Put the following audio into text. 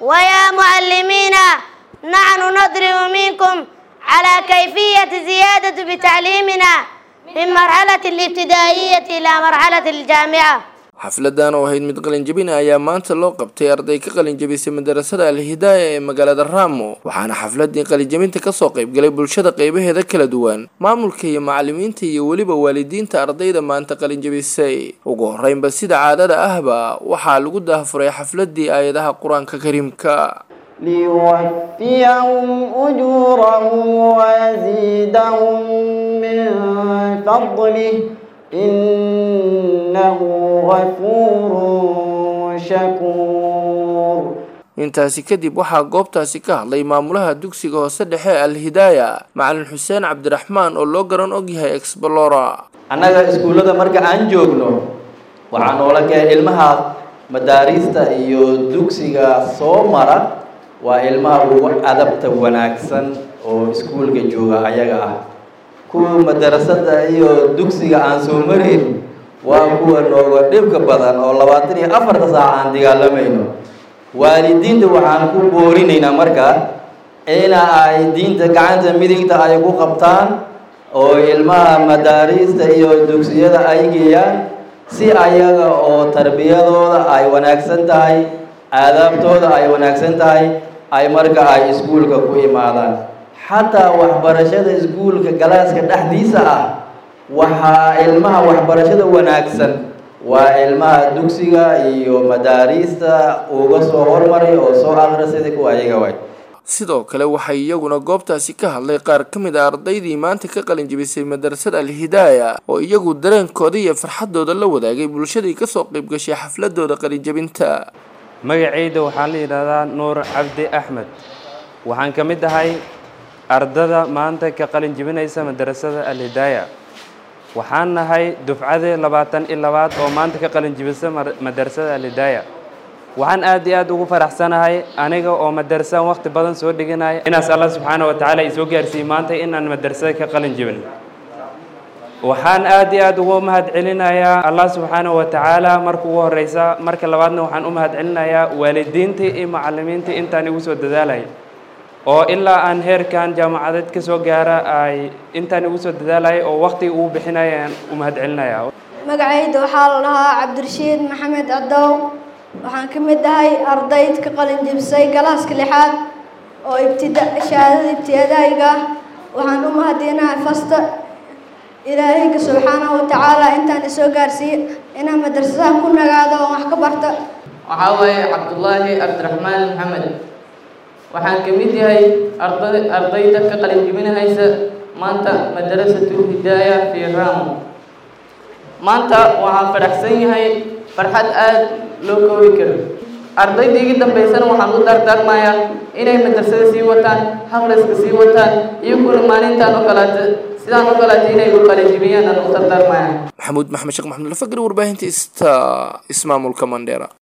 ويا معلمينا نحن نضرب منكم على كيفية زيادة بتعليمنا من مرحلة الابتدائية إلى مرحلة الجامعة. xafladan oo ahayd mid qalin jabin ayaa maanta loo qabtay arday ka qalin jabisay madrasada Al-Hidaaya ee magaalada Raamo waxaana xafladii qalin jabinta ka soo qayb galay bulshada qaybaheeda kala duwan maamulka iyo macallimiinta iyo waliba waalidiinta ardayda maanta qalin jabisay ugu horeynba sida caadada ahba waxaa lagu daafuray xafladii aayadaha Quraanka Kariimka ليوفيهم أجورهم ويزيدهم من فضله إنه غفور شكور. intaasi kadib waxaa goobtaasi ka hadlay maamulaha dugsiga hoose dhexe Al-Hidaaya Macallin Xuseen Cabdiraxmaan oo loo garan og yahay Explora. annaga iskuulada marka aan joogno waxaan oo la keenay ilmaha madaarista iyo dugsiga soo mara waa ilmaha ugu adabta wanaagsan oo iskuulka jooga ayaga ah kuwa madrasada iyo dugsiga aan soo marin waa kuwa nooga dhibka badan oo 24 saac aan dagaalamayno waalidiinta waxaan ku boorinaynaa markaa in ay diinta gacanta midigta ay ku qabtaan oo ilmaha madaarista iyo dugsiyada ay geeyaan si ayaga oo tarbiyadooda ay wanaagsan tahay aadaabtooda ay wanaagsan tahay ay marka ay iskuulka ku imaadaan xataa waxbarashada iskuulka galaaska dhexdiisa ah waxa ilmaha waxbarashada wanaagsan waa ilmaha dugsiga iyo madaarista uga soo hormaray oo soo akhrisay kuwa ayaga way sidoo kale waxay iyaguna goobtaasi ka hadlay qaar ka mid ah ardaydii maanta ka qalin jabisay madrasada Al-Hidaaya oo iyagu dareenkooda iyo farxadooda la wadaagay bulshadii ka soo qayb gashay xafladooda qalin jabinta magacayda waxaan la yiraahdaa Nuur Cabdi Axmed waxaan ka mid ahay ardada maanta ka qalin jabinaysa madrasada Al-Hidaaya waxaan nahay dufcada 22 oo maanta ka qalin jabisay madrasada Al-Hidaaya waxaan aad iyo aad ugu faraxsanahay aniga oo madrasada waqti badan soo dhiganay inaas Allah subhanahu wa ta'ala isoo gaarsiiyay maanta in aan madrasada ka qalin jabin waxaan aad iyo aad ugu mahad celinayaa Allah subhanahu wa ta'ala markuu ugu horeysa marka labaadna waxaan u mahad celinayaa waalidiinta iyo macallimiinta intaan igu soo dadaalay oo ilaa aan heerkan jaamacadeed ka soo gaara ay intaan igu soo dadaalay oo waqti uu bixinayaan u mahad celinayaa magacayda waxaa la dhahaa Cabdirashiid Maxamed Adow waxaan ka mid ahay ardayd ka qalin jabisay galaaska 6aad oo shahaadada ibtidaaiga waxaan u mahadinayaa fasta إلهي سبحانه وتعالى أنت نسوق أرسي إن مدرسة كنا قاعدة ومحك برتا وحاوي عبد الله عبد الرحمن محمد وحان كميتي هاي أرضيتك قليل جمينة هايسة مانتا مدرسة الهداية في رامو مانتا وحان فرحسيني هاي فرحات آد لوكو ويكر أرضيتي جدا بيسان وحان قدر دار مايا إنهي مدرسة سيوتان حقرسك سيوتان يكون مالين تانو كالات محمود محمد شيخ محمد الفقر ورباهنتي اسمام الكمانديرا